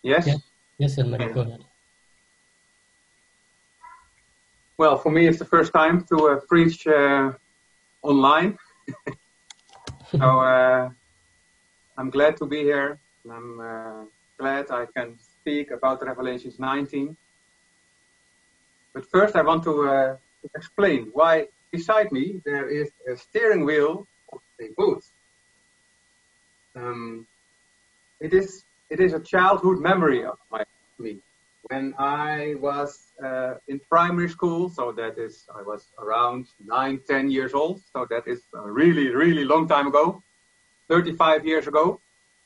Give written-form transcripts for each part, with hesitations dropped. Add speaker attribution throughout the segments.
Speaker 1: Yes?
Speaker 2: Yes, yes, Elmary,
Speaker 1: Yeah.
Speaker 2: go ahead.
Speaker 1: Well, for me, it's the first time to preach online. So I'm glad to be here. I'm glad I can speak about Revelations 19. But first, I want to explain why beside me there is a steering wheel of a boat. It is a childhood memory of me. When I was in primary school, so that is, I was around 9, 10 years old. So that is a really, really long time ago, 35 years ago.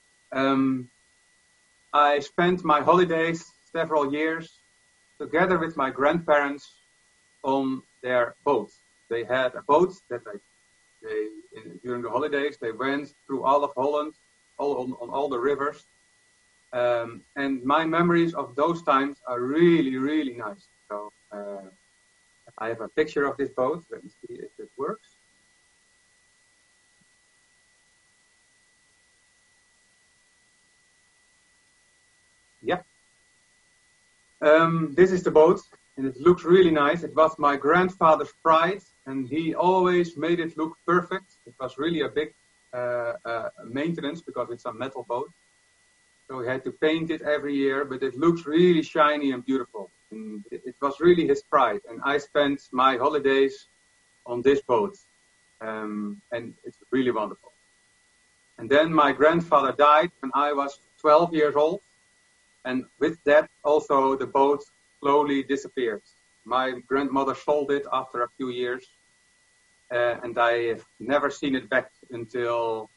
Speaker 1: I spent my holidays several years together with my grandparents on their boat. They had a boat that during the holidays, they went through all of Holland, on all the rivers. And my memories of those times are really, really nice. So I have a picture of this boat. Let me see if it works. Yeah. This is the boat, and it looks really nice. It was my grandfather's pride, and he always made it look perfect. It was really a big maintenance because it's a metal boat. So he had to paint it every year, but it looks really shiny and beautiful. And it was really his pride. And I spent my holidays on this boat, and it's really wonderful. And then my grandfather died when I was 12 years old. And with that, also the boat slowly disappeared. My grandmother sold it after a few years, and I have never seen it back until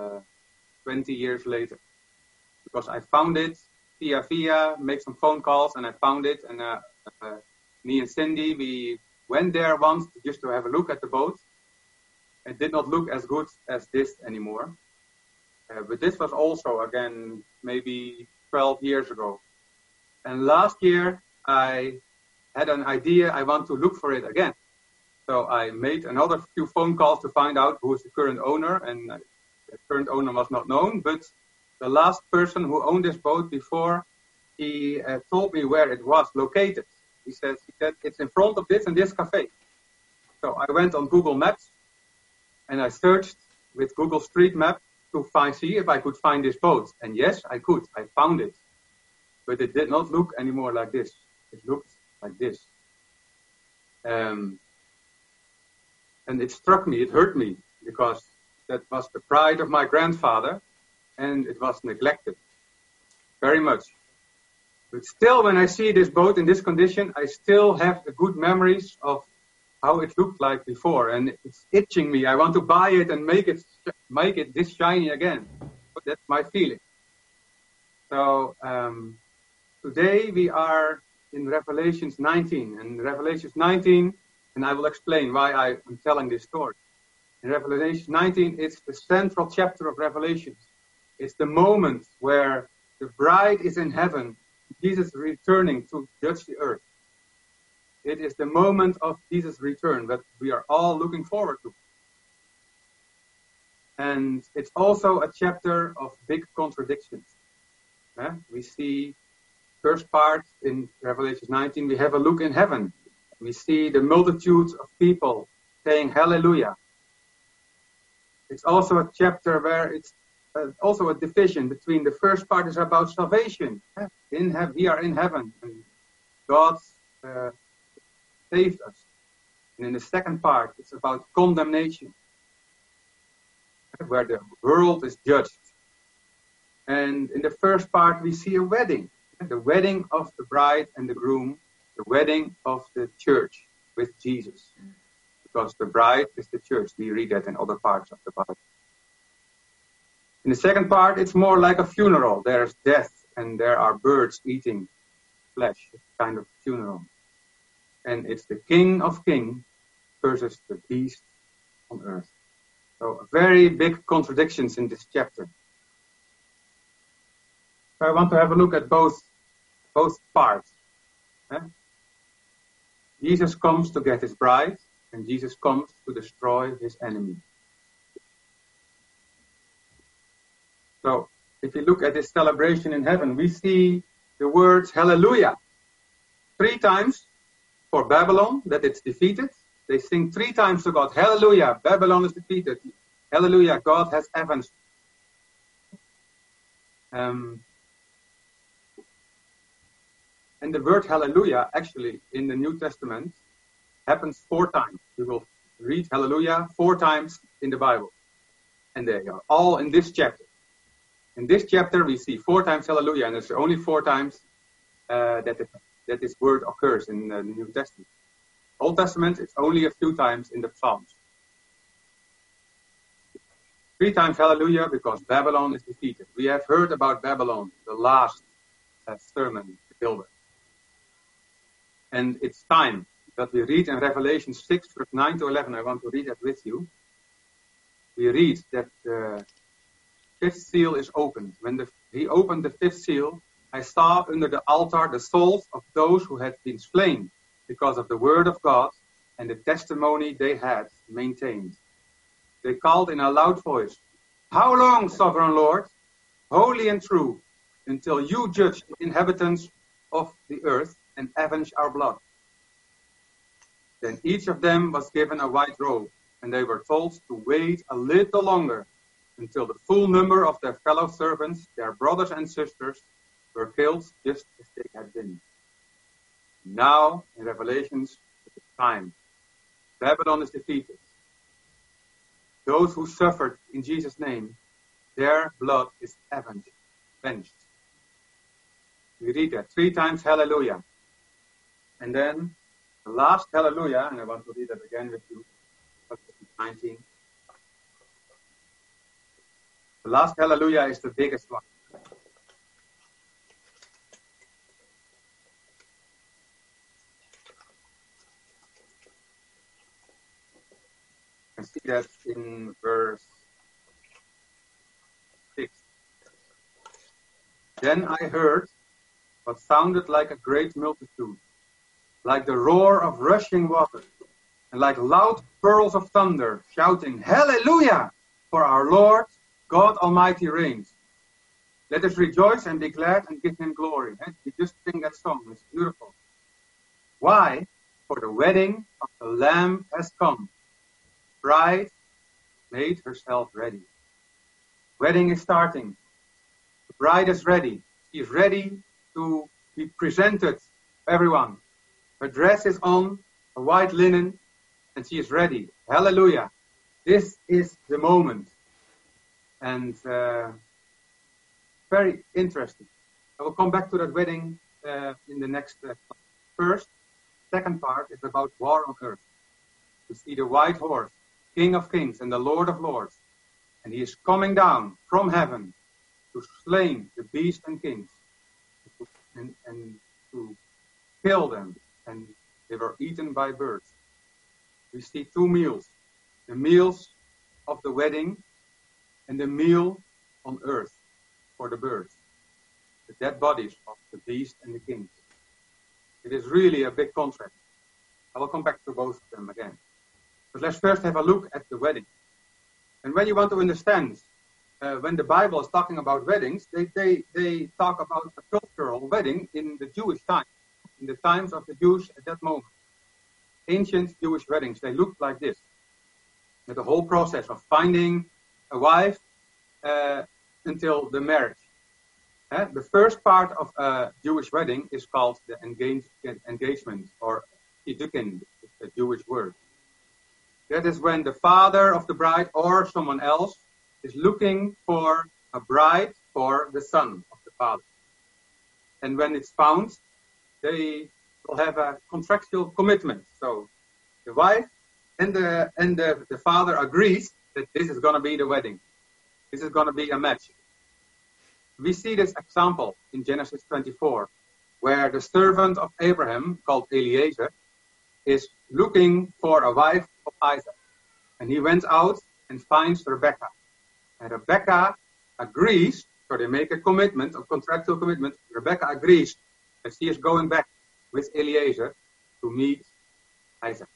Speaker 1: 20 years later. Because I found it via, make some phone calls, and I found it. And me and Cindy, we went there once just to have a look at the boat. It did not look as good as this anymore. But this was also, again, maybe 12 years ago. And last year, I had an idea. I want to look for it again. So I made another few phone calls to find out who is the current owner. And the current owner was not known. But the last person who owned this boat before, he told me where it was located. He said, it's in front of this and this cafe. So I went on Google Maps and I searched with Google Street Map to see if I could find this boat. And yes, I could. I found it. But it did not look anymore like this. It looked like this. And it struck me, it hurt me, because that was the pride of my grandfather, and it was neglected very much. But still, when I see this boat in this condition, I still have the good memories of how it looked like before, and it's itching me. I want to buy it and make it this shiny again. But that's my feeling. So today we are in Revelations 19, and Revelations 19, and I will explain why I am telling this story. In Revelation 19, it's the central chapter of Revelations. It's the moment where the bride is in heaven, Jesus returning to judge the earth. It is the moment of Jesus' return that we are all looking forward to. And it's also a chapter of big contradictions. We see first part in Revelation 19, we have a look in heaven. We see the multitudes of people saying hallelujah. It's also a chapter where it's also a division between the first part is about salvation. We are in heaven and God saved us. And in the second part, it's about condemnation, where the world is judged. And in the first part, we see a wedding, the wedding of the bride and the groom, the wedding of the church with Jesus. Because the bride is the church. We read that in other parts of the Bible. In the second part, it's more like a funeral. There's death and there are birds eating flesh, kind of funeral. And it's the King of Kings versus the beast on earth. So very big contradictions in this chapter. So I want to have a look at both parts. Jesus comes to get his bride, and Jesus comes to destroy his enemy. So if you look at this celebration in heaven, we see the word hallelujah. 3 times for Babylon, that it's defeated. They sing 3 times to God, hallelujah, Babylon is defeated. Hallelujah, God has avenged. And the word hallelujah, actually, in the New Testament, happens 4 times. You will read hallelujah 4 times in the Bible. And they are all in this chapter. In this chapter, we see 4 times hallelujah, and it's only 4 times that this word occurs in the New Testament. Old Testament, it's only a few times in the Psalms. 3 times hallelujah because Babylon is defeated. We have heard about Babylon, the last sermon, Gilbert. And it's time that we read in Revelation 6, verse 9 to 11. I want to read that with you. We read that the 5th seal is opened. When he opened the 5th seal, I saw under the altar the souls of those who had been slain because of the word of God and the testimony they had maintained. They called in a loud voice, "How long, sovereign Lord, holy and true, until you judge the inhabitants of the earth and avenge our blood?" Then each of them was given a white robe, and they were told to wait a little longer until the full number of their fellow servants, their brothers and sisters, were killed just as they had been. Now, in Revelations, it's time. Babylon is defeated. Those who suffered in Jesus' name, their blood is avenged. We read that 3 times hallelujah. And then the last hallelujah, and I want to read that again with you, 19. The last hallelujah is the biggest one. I see that in verse 6. Then I heard what sounded like a great multitude, like the roar of rushing water, and like loud pearls of thunder, shouting, "Hallelujah! For our Lord, God Almighty reigns. Let us rejoice and be glad and give him glory." And we just sing that song. It's beautiful. Why? For the wedding of the Lamb has come. Bride made herself ready. Wedding is starting. The bride is ready. She is ready to be presented to everyone. Her dress is on, a white linen, and she is ready. Hallelujah. This is the moment. And very interesting. I will come back to that wedding in the next first. Second part is about war on earth. We see the white horse, King of Kings and the Lord of Lords. And he is coming down from heaven to slay the beast and kings and to kill them. And they were eaten by birds. We see 2 meals. The meals of the wedding and the meal on earth for the birds. The dead bodies of the beast and the kings. It is really a big contrast. I will come back to both of them again. But let's first have a look at the wedding. And when you want to understand, when the Bible is talking about weddings, they talk about a cultural wedding in the Jewish time, in the times of the Jews at that moment. Ancient Jewish weddings, they looked like this. With the whole process of finding a wife until the marriage. The first part of a Jewish wedding is called the engagement, or chidukin, it's a Jewish word. That is when the father of the bride or someone else is looking for a bride for the son of the father. And when it's found, they will have a contractual commitment. So the wife and the father agrees that this is going to be the wedding. This is going to be a match. We see this example in Genesis 24, where the servant of Abraham, called Eliezer, is looking for a wife of Isaac. And he went out and finds Rebekah. And Rebekah agrees, so they make a commitment, a contractual commitment. Rebekah agrees that she is going back with Eliezer to meet Isaac.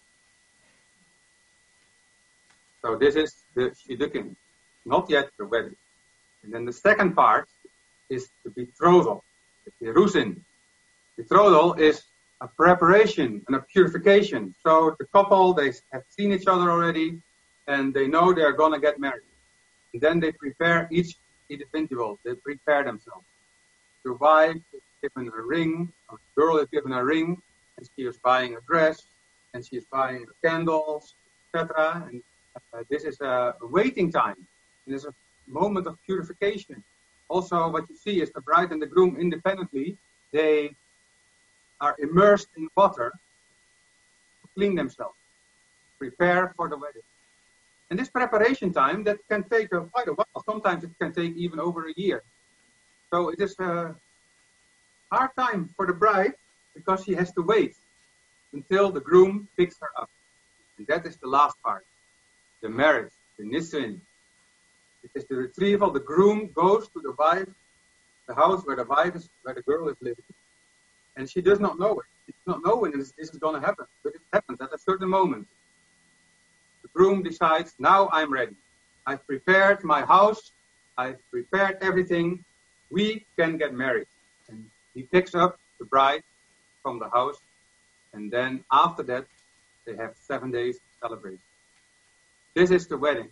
Speaker 1: So this is the chidukin, not yet the wedding. And then the second part is the betrothal. Berusin. Betrothal is a preparation and a purification. So the couple, they have seen each other already, and they know they're going to get married. And then they prepare each individual. They prepare themselves. The wife is given a ring, or the girl is given a ring, and she is buying a dress, and she is buying candles, etc. And this is a waiting time. It is a moment of purification. Also, what you see is the bride and the groom independently, they are immersed in water to clean themselves, prepare for the wedding. And this preparation time, that can take quite a while. Sometimes it can take even over a year. So it is a hard time for the bride because she has to wait until the groom picks her up. And that is the last part, the marriage, the nisun. It is the retrieval. The groom goes to the wife, the house where the girl is living. And she does not know it. She does not know when this is going to happen. But it happens at a certain moment. The groom decides, now I'm ready. I've prepared my house. I've prepared everything. We can get married. And he picks up the bride from the house. And then after that, they have 7 days of celebration. This is the wedding.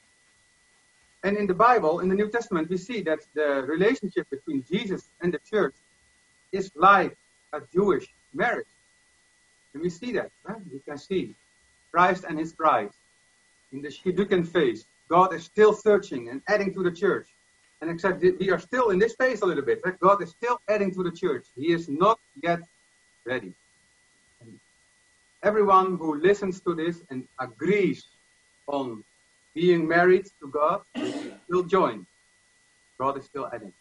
Speaker 1: And in the Bible, in the New Testament, we see that the relationship between Jesus and the church is like a Jewish marriage. And we see that. Huh? You can see Christ and his bride in the Shidduchin phase. God is still searching and adding to the church. And except we are still in this phase a little bit. Right? God is still adding to the church. He is not yet ready. And everyone who listens to this and agrees on being married to God will join. God is still adding.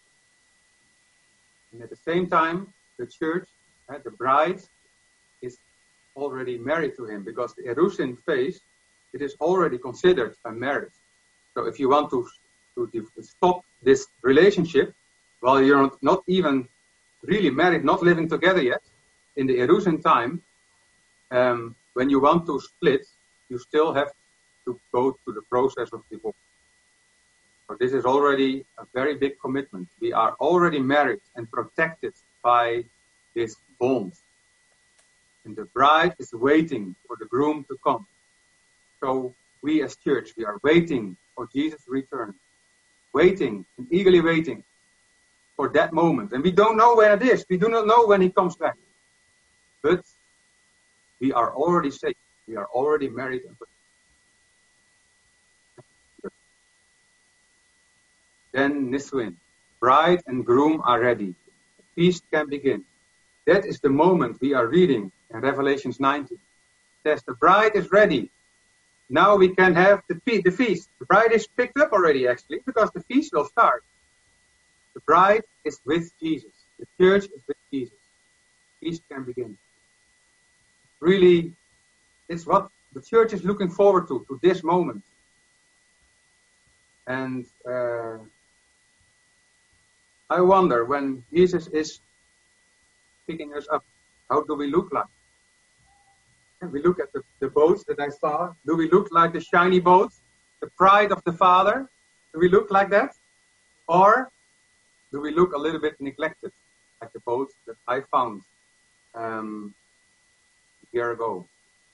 Speaker 1: And at the same time, the church, the bride, is already married to him because the Erusin phase, it is already considered a marriage. So if you want to stop this relationship while you're not even really married, not living together yet, in the Erusin time, when you want to split, you still have to go through the process of divorce. So this is already a very big commitment. We are already married and protected by this bond. And the bride is waiting for the groom to come. So we as church, we are waiting for Jesus' return. Waiting and eagerly waiting for that moment. And we don't know when it is. We do not know when he comes back. But we are already safe. We are already married and protected. Then Nisuin. Bride and groom are ready. The feast can begin. That is the moment we are reading in Revelations 19. It says the bride is ready. Now we can have the feast. The bride is picked up already actually because the feast will start. The bride is with Jesus. The church is with Jesus. The feast can begin. Really, it's what the church is looking forward to this moment. And I wonder, when Jesus is picking us up, how do we look like? And we look at the boats that I saw. Do we look like the shiny boats, the pride of the Father? Do we look like that? Or do we look a little bit neglected, like the boats that I found a year ago?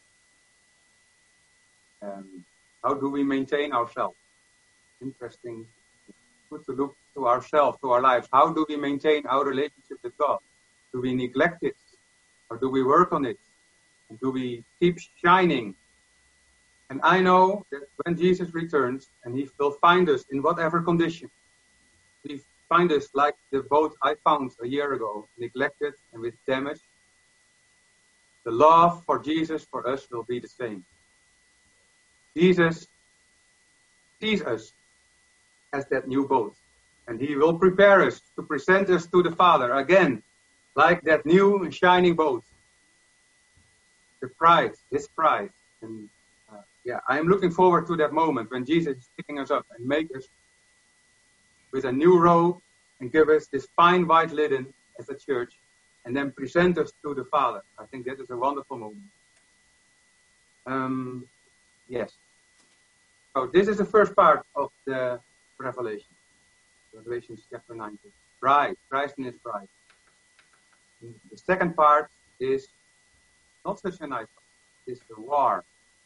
Speaker 1: How do we maintain ourselves? Interesting. Good to look to ourselves, to our lives. How do we maintain our relationship with God? Do we neglect it? Or do we work on it? And do we keep shining? And I know that when Jesus returns, and he will find us in whatever condition, he find us like the boat I found a year ago, neglected and with damage. The love for Jesus for us will be the same. Jesus sees us as that new boat. And he will prepare us to present us to the Father again, like that new and shining boat. The pride, his pride. And I'm looking forward to that moment when Jesus is picking us up and make us with a new robe and give us this fine white linen as a church and then present us to the Father. I think that is a wonderful moment. Yes. So this is the first part of the Revelation. Revelation chapter 19. Bride, Christ and his bride. The second part is not such a nice one. It's the war.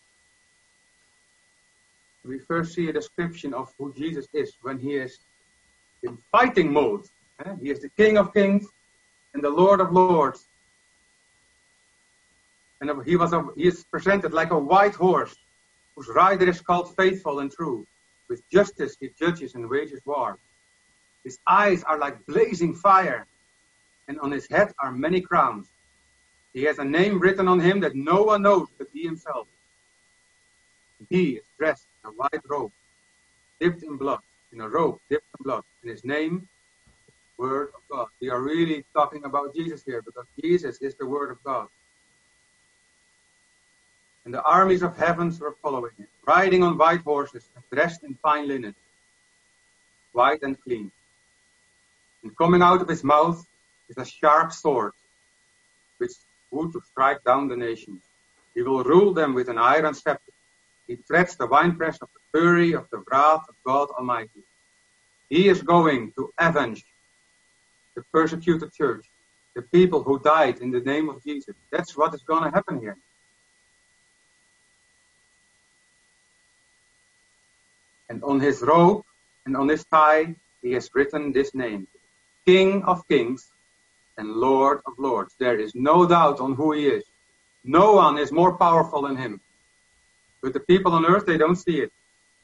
Speaker 1: We first see a description of who Jesus is when he is in fighting mode. He is the King of Kings and the Lord of Lords. And he is presented like a white horse, whose rider is called Faithful and True. With justice he judges and wages war. His eyes are like blazing fire, and on his head are many crowns. He has a name written on him that no one knows but he himself. He is dressed in a white robe, dipped in blood, in a robe dipped in blood. And his name is the Word of God. We are really talking about Jesus here, because Jesus is the Word of God. And the armies of heavens were following him, riding on white horses and dressed in fine linen, white and clean. And coming out of his mouth is a sharp sword, which would to strike down the nations. He will rule them with an iron scepter. He treads the winepress of the fury of the wrath of God Almighty. He is going to avenge the persecuted church, the people who died in the name of Jesus. That's what is going to happen here. And on his robe and on his thigh he has written this name: King of Kings and Lord of Lords. There is no doubt on who he is. No one is more powerful than him. But the people on earth, they don't see it.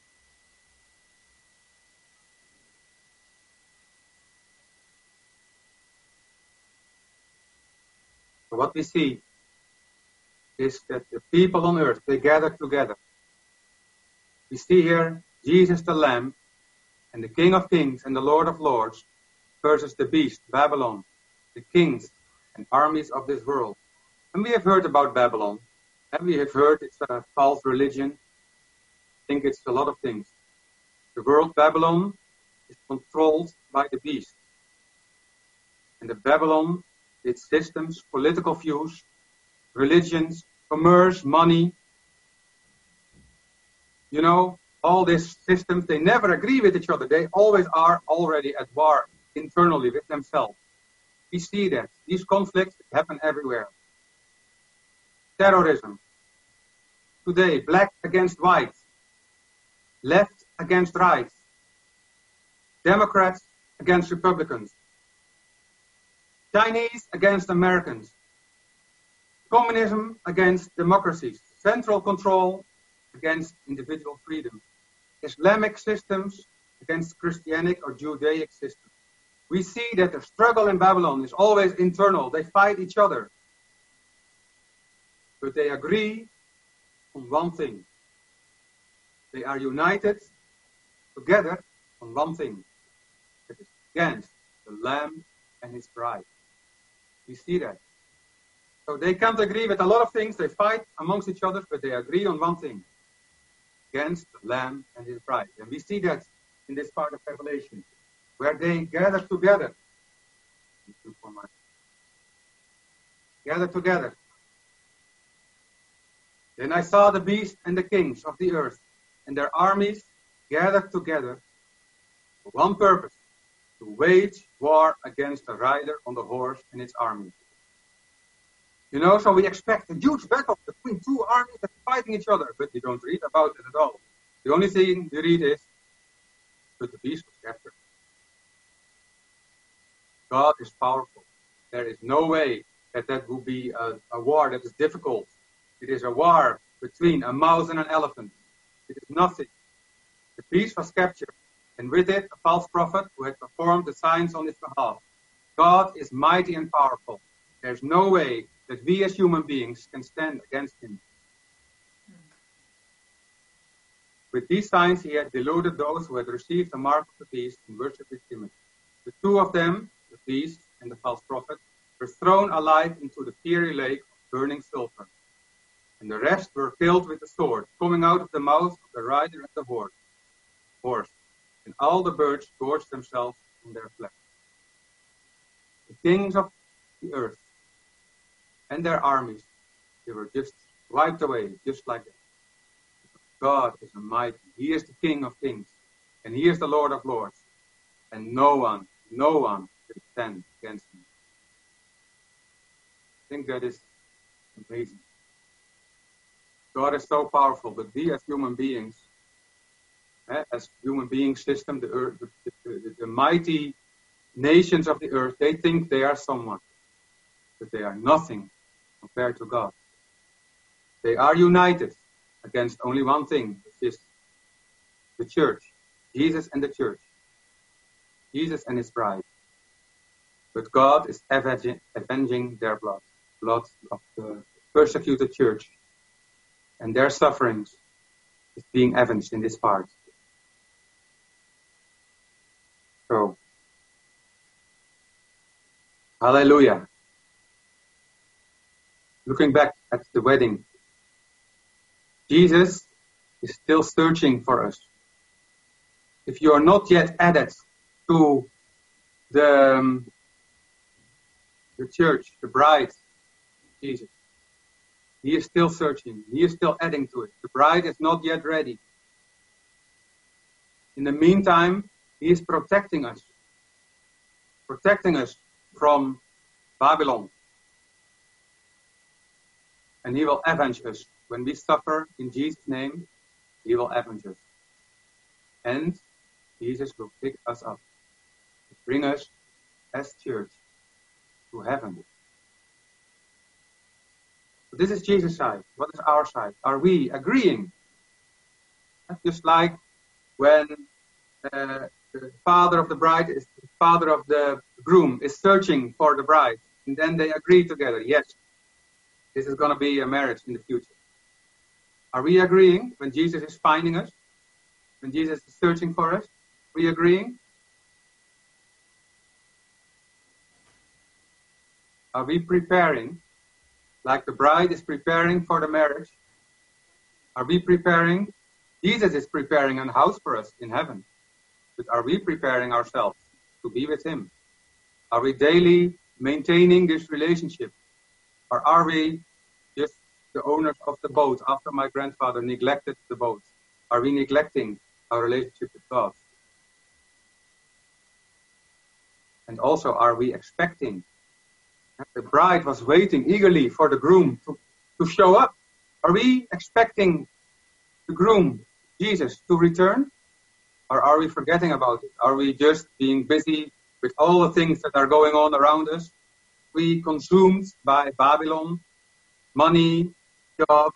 Speaker 1: So what we see is that the people on earth, they gather together. We see here Jesus the Lamb and the King of Kings and the Lord of Lords versus the beast, Babylon, the kings and armies of this world. And we have heard about Babylon. And we have heard it's a false religion. I think it's a lot of things. The world Babylon is controlled by the beast. And the Babylon, its systems, political views, religions, commerce, money, you know, all these systems, they never agree with each other. They always are already at war internally with themselves. We see that. These conflicts happen everywhere. Terrorism. Today, black against white. Left against right. Democrats against Republicans. Chinese against Americans. Communism against democracies. Central control against individual freedom. Islamic systems against Christianic or Judaic systems. We see that the struggle in Babylon is always internal. They fight each other. But they agree on one thing. They are united together on one thing. It is against the Lamb and his bride. We see that. So they can't agree with a lot of things. They fight amongst each other, but they agree on one thing. Against the Lamb and his bride. And we see that in this part of Revelation, where they gather together. Gather together. Then I saw the beast and the kings of the earth, and their armies gathered together for one purpose, to wage war against the rider on the horse and its army. You know, so we expect a huge battle between two armies that are fighting each other, but we don't read about it at all. The only thing we read is that the beast was captured. God is powerful. There is no way that would be a war that is difficult. It is a war between a mouse and an elephant. It is nothing. The beast was captured, and with it a false prophet who had performed the signs on his behalf. God is mighty and powerful. There's no way that we as human beings can stand against him. With these signs he had deluded those who had received the mark of the beast and worshipped his image. The two of them, the beast and the false prophet, were thrown alive into the fiery lake of burning sulfur. And the rest were killed with the sword, coming out of the mouth of the rider and the horse. And all the birds gorged themselves on their flesh. The kings of the earth and their armies, they were just wiped away, just like that. God is mighty. He is the King of kings, and he is the Lord of lords. And no one can stand against him. think that is amazing. God is so powerful, but we as human beings, as human being system, the earth, the mighty nations of the earth, they think they are someone, but they are nothing compared to God. They are united against only one thing, which is the church, Jesus and the church, Jesus and his bride. But God is avenging their blood of the persecuted church, and their sufferings is being avenged in this part. So, hallelujah. Looking back at the wedding, Jesus is still searching for us. If you are not yet added to the church, the bride, Jesus, he is still searching. He is still adding to it. The bride is not yet ready. In the meantime, he is protecting us from Babylon. And he will avenge us. When we suffer in Jesus' name, he will avenge us. And Jesus will pick us up, bring us as church to heaven. So this is Jesus' side. What is our side? Are we agreeing? Just like when the father of the bride is the father of the groom is searching for the bride, and then they agree together. Yes, this is going to be a marriage in the future. Are we agreeing when Jesus is finding us? When Jesus is searching for us? Are we agreeing? Are we preparing, like the bride is preparing for the marriage? Are we preparing? Jesus is preparing a house for us in heaven. But are we preparing ourselves to be with him? Are we daily maintaining this relationship? Or are we just the owners of the boat after my grandfather neglected the boat? Are we neglecting our relationship with God? And also, are we expecting? The bride was waiting eagerly for the groom to show up. Are we expecting the groom, Jesus, to return? Or are we forgetting about it? Are we just being busy with all the things that are going on around us? We consumed by Babylon, money, jobs.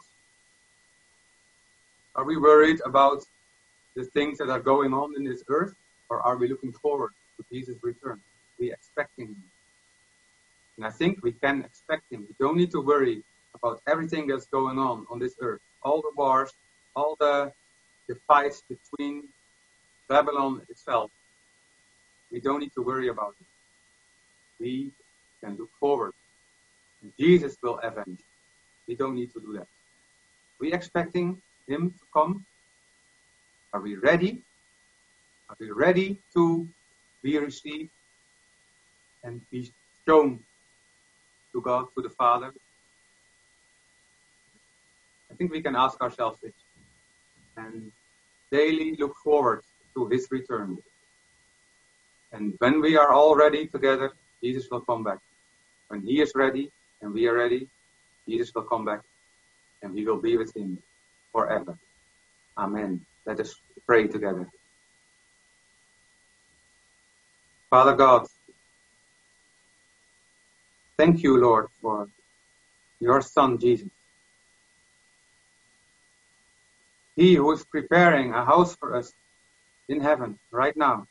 Speaker 1: Are we worried about the things that are going on in this earth? Or are we looking forward to Jesus' return? Are we expecting him? And I think we can expect him. We don't need to worry about everything that's going on this earth. All the wars, all the fights between Babylon itself. We don't need to worry about it. We can look forward. And Jesus will avenge. We don't need to do that. Are we expecting him to come? Are we ready? Are we ready to be received and be shown to God, to the Father? I think we can ask ourselves this and daily look forward to his return. And when we are all ready together, Jesus will come back. When he is ready and we are ready, Jesus will come back and we will be with him forever. Amen. Let us pray together. Father God, thank you, Lord, for your Son, Jesus. He who is preparing a house for us in heaven right now.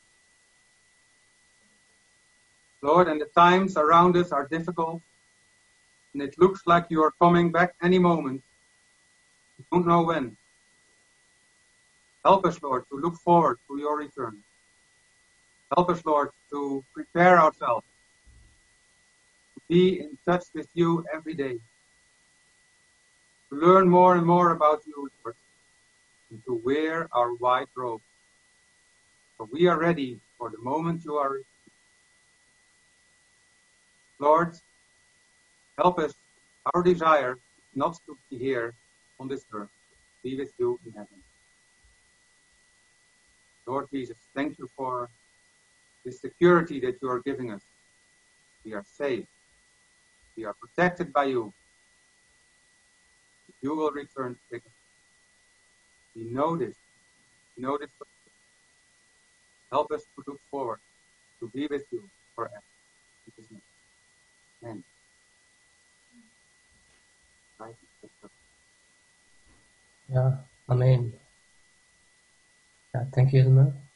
Speaker 1: Lord, and the times around us are difficult, and it looks like you are coming back any moment. We don't know when. Help us, Lord, to look forward to your return. Help us, Lord, to prepare ourselves, to be in touch with you every day, to learn more and more about you, Lord, and to wear our white robe. For we are ready for the moment you are ready. Lord, help us, our desire not to be here on this earth, be with you in heaven. Lord Jesus, thank you for the security that you are giving us. We are safe. We are protected by you. You will return to pick us. We know this. We know this. Help us to look forward to be with you forever. In His name. Amen. Right?
Speaker 2: Yeah, Amen. Yeah, thank you, Elmer.